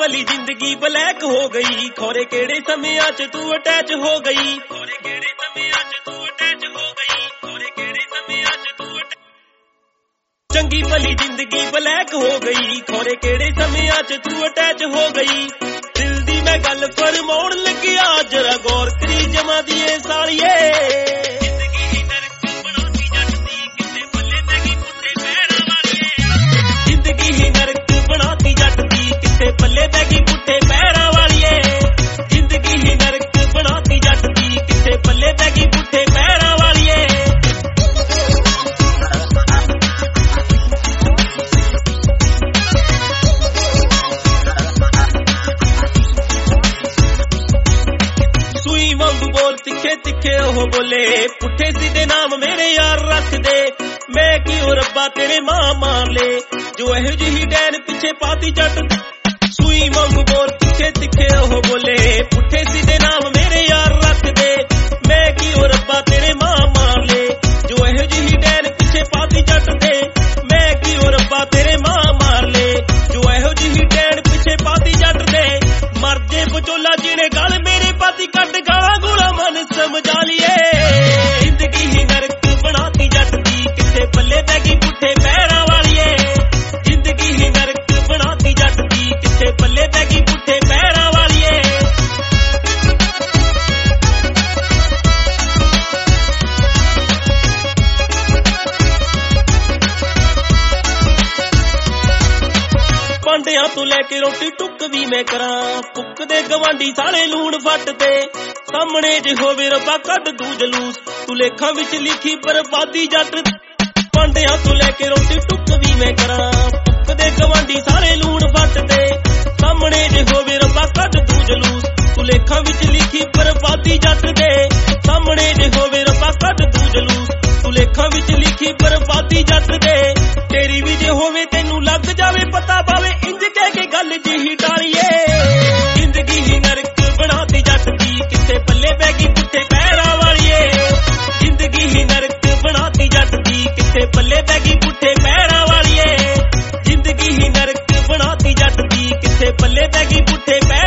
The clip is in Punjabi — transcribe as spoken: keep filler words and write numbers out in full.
ਭਲੀ ਜ਼ਿੰਦਗੀ ਬਲੈਕ ਹੋ ਗਈ, ਖੋਰੇ ਕਿਹੜੇ ਸਮਿਆਂ ਚ ਤੂੰ ਅਟੈਚ ਹੋ ਗਈ, ਖੋਰੇ ਕਿਹੜੇ ਸਮਿਆਂ ਚ ਤੂੰ ਅਟੈਚ ਹੋ ਗਈ, ਖੋਰੇ ਕਿਹੜੇ ਸਮਿਆਂ ਚ ਤੂੰ ਚੰਗੀ ਭਲੀ ਜ਼ਿੰਦਗੀ ਬਲੈਕ ਹੋ ਗਈ, ਖੋਰੇ ਕਿਹੜੇ ਸਮਿਆਂ ਚ ਤੂੰ ਅਟੈਚ ਹੋ ਗਈ। ਦਿਲ ਦੀ ਮੈਂ ਗੱਲ ਫਰਮਾਉਣ ਲੱਗਿਆ ਜਰਾ ਗੌਰ ਕਰੀ ਜਮਾਂ ਦੀ ਏ ਸਾਲੀਏ, ਪੱਲੇ ਪੈ ਗਈ ਪੁੱਠੇ ਪੈਰਾਂ ਵਾਲੀਏ, ਜ਼ਿੰਦਗੀ ਹੀ ਨਰਕ ਬਣਾਤੀ ਜੱਟ ਦੀ, ਕਿੱਥੇ ਪੱਲੇ ਪੈ ਗਈ ਪੁੱਠੇ ਪੈਰਾਂ ਵਾਲੀਏ। ਸੂਈ ਵਾਂਗੂ ਬੋਲ ਤਿੱਖੇ ਤਿੱਖੇ ਉਹ ਬੋਲੇ, ਪੁੱਠੇ ਸਿੱਧੇ ਨਾਮ ਮੇਰੇ ਯਾਰ ਰੱਖਦੇ, ਮੈਂ ਕਿਉਂ ਰੱਬਾ ਤੇਰੇ ਮਾਂ ਮਾਰ ਲੈ, ਜੋ ਇਹੋ ਜਿਹੀ ਡੈਨ ਪਿੱਛੇ ਪਾਤੀ ਜੱਟ। ਸੂਈ ਵਾਂਗੂ ਬੋਲ ਤਿੱਖੇ ਤਿੱਖੇ ਉਹ ਬੋਲੇ, ਪੁੱਠੇ ਸਿੱਧੇ ਨਾਮ ਮੇਰੇ ਯਾਰ ਰੱਖਦੇ, ਮੈਂ ਕਿਉਂ ਰੱਬਾ ਤੇਰੇ ਮਾਂ ਮਾਰ ਲੈ, ਜੋ ਇਹੋ ਜਿਹੀ ਡੈਨ ਪਿੱਛੇ ਪਾਤੀ ਜੱਟ ਦੇ, ਮੈਂ ਕਿਉਂ ਰੱਬਾ ਤੇਰੇ ਮਾਂ ਮਾਰ ਲੈ, ਜੋ ਇਹੋ ਜਿਹੀ ਡੈਨ ਪਿੱਛੇ ਪਾਤੀ ਜੱਟ ਦੇ। ਮਰ ਜੇ ਵਿਚੋਲਾ ਜਿਹਨੇ ਗਲ ਮੇਰੇ ਪਾਤੀ ਕੱਢ ਗਾਲਾਂ ਗੂਲਾਂ ਮਨ ਸਮਝਾ ਲਈਏ, ਜ਼ਿੰਦਗੀ ਹੀ ਨਰਕ ਬਣਾਤੀ ਜੱਟ ਦੀ, ਕਿੱਥੇ ਪੱਲੇ ਪੈ ਗਈ ਪੁੱਠੇ ਪੈਰਾਂ ਵਾਲੀਏ, ਜ਼ਿੰਦਗੀ ਹੀ ਨਰਕ ਬਣਾਤੀ ਜੱਟ ਦੀ, ਕਿੱਥੇ ਪੱਲੇ ਪੈ ਗਈ ਪੁੱਠੇ ਪੈਰਾਂ ਵਾਲੀਏ। ਭਾਂਡਿਆਂ ਤੋਂ ਲੈ ਕੇ ਰੋਟੀ ਟੁੱਕ ਵੀ ਮੈਂ ਕਰਾਂ, ਪੁੱਕ ਦੇ ਗਵਾਂਢੀ ਸਾਲੇ ਲੂਣ ਫੱਟ ਤੇ, ਸਾਹਮਣੇ ਜੇ ਹੋਵੇ ਰੱਬਾ ਕੱਢ ਦੂ ਜਲੂਸ, ਤੂੰ ਲੇਖਾਂ ਵਿੱਚ ਲਿਖੀ ਬਰਬਾਦੀ ਜੱਟ। ਭਾਂਡਿਆਂ ਤੋਂ ਲੈ ਕੇ ਰੋਟੀ ਟੁੱਕ ਵੀ ਮੈਂ ਕਰਾਂ, ਪੁੱਕ ਦੇ ਗਵਾਂਢੀ ਸਾਲੇ ਲੂਣ ਫੱਟ ਤੇ, ਸਾਹਮਣੇ ਜੇ ਹੋਵੇ ਰੱਬਾ ਕੱਢ ਦੂ ਜਲੂਸ, ਤੂੰ ਲੇਖਾਂ ਵਿੱਚ ਲਿਖੀ ਬਰਬਾਦੀ ਜੱਟ ਦੇ, ਸਾਹਮਣੇ ਜੇ ਹੋਵੇ ਰੱਬਾ ਕੱਢ ਦੂ ਜਲੂਸ, ਤੂੰ ਲੇਖਾਂ ਵਿੱਚ ਲਿਖੀ ਬਰਬਾਦੀ ਜੱਟ ਦੇ। ਤੇਰੀ ਵੀ ਜੇ ਹੋਵੇ ਤੈਨੂੰ ਲੱਗ ਜਾਵੇ ਪਤਾ ਪਾਵੇ, ਇੰਜ ਕਹਿ ਕੇ ਗੱਲ ਜਿਹੀ ਟਾਲੀਏ, ਜ਼ਿੰਦਗੀ ਹੀ ਨਰਕ ਬਣਾਤੀ ਜੱਟ ਦੀ, ਕਿੱਥੇ ਪੱਲੇ ਪੈ ਗਈ ਪੁੱਠੇ ਪੈਰਾਂ ਵਾਲੀਏ, ਜ਼ਿੰਦਗੀ ਹੀ ਨਰਕ ਬਣਾਤੀ ਜੱਟ ਦੀ, ਕਿੱਥੇ ਪੱਲੇ ਪੈ ਗਈ ਪੁੱਠੇ ਪੈਰਾਂ ਵਾਲੀਏ, ਜ਼ਿੰਦਗੀ ਹੀ ਨਰਕ ਬਣਾਤੀ ਜੱਟ ਦੀ, ਕਿੱਥੇ ਪੱਲੇ ਪੈ ਗਈ ਪੁੱਠੇ ਪੈਰਾਂ